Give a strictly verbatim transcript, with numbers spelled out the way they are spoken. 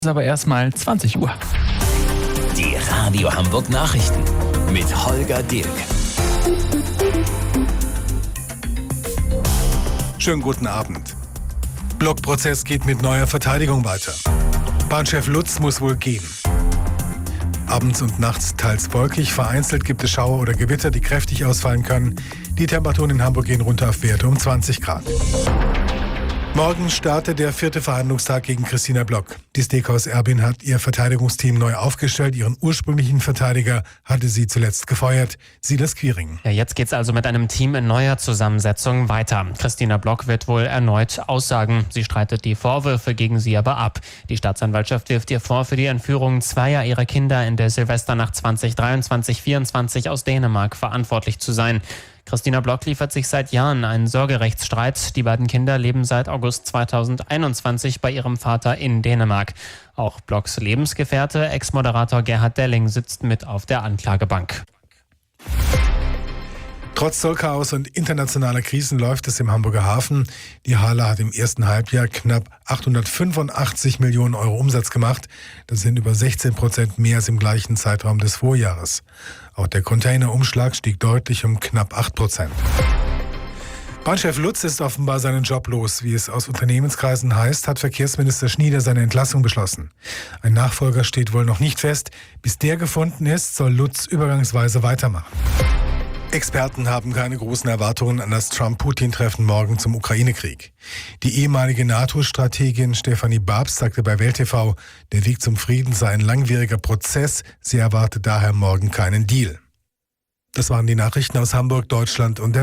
Ist aber erstmal zwanzig Uhr. Die Radio Hamburg Nachrichten mit Holger Dirk. Schönen guten Abend. Blockprozess geht mit neuer Verteidigung weiter. Bahnchef Lutz muss wohl gehen. Abends und nachts teils wolkig, vereinzelt gibt es Schauer oder Gewitter, die kräftig ausfallen können. Die Temperaturen in Hamburg gehen runter auf Werte um zwanzig Grad. Morgen startet der vierte Verhandlungstag gegen Christina Block. Die Steakhouse Erbin hat ihr Verteidigungsteam neu aufgestellt. Ihren ursprünglichen Verteidiger hatte sie zuletzt gefeuert, Silas Quiring. Ja, jetzt geht's also mit einem Team in neuer Zusammensetzung weiter. Christina Block wird wohl erneut aussagen. Sie streitet die Vorwürfe gegen sie aber ab. Die Staatsanwaltschaft wirft ihr vor, für die Entführung zweier ihrer Kinder in der Silvesternacht zwanzig dreiundzwanzig vierundzwanzig aus Dänemark verantwortlich zu sein. Christina Block liefert sich seit Jahren einen Sorgerechtsstreit. Die beiden Kinder leben seit August zweitausendeinundzwanzig bei ihrem Vater in Dänemark. Auch Blocks Lebensgefährte, Ex-Moderator Gerhard Delling, sitzt mit auf der Anklagebank. Trotz Zollchaos und internationaler Krisen läuft es im Hamburger Hafen. Die Hala hat im ersten Halbjahr knapp achthundertfünfundachtzig Millionen Euro Umsatz gemacht. Das sind über sechzehn Prozent mehr als im gleichen Zeitraum des Vorjahres. Auch der Containerumschlag stieg deutlich um knapp acht Prozent. Bahnchef Lutz ist offenbar seinen Job los. Wie es aus Unternehmenskreisen heißt, hat Verkehrsminister Schnieder seine Entlassung beschlossen. Ein Nachfolger steht wohl noch nicht fest. Bis der gefunden ist, soll Lutz übergangsweise weitermachen. Experten haben keine großen Erwartungen an das Trump-Putin-Treffen morgen zum Ukraine-Krieg. Die ehemalige NATO-Strategin Stefanie Babs sagte bei Welt T V, der Weg zum Frieden sei ein langwieriger Prozess. Sie erwartet daher morgen keinen Deal. Das waren die Nachrichten aus Hamburg, Deutschland und der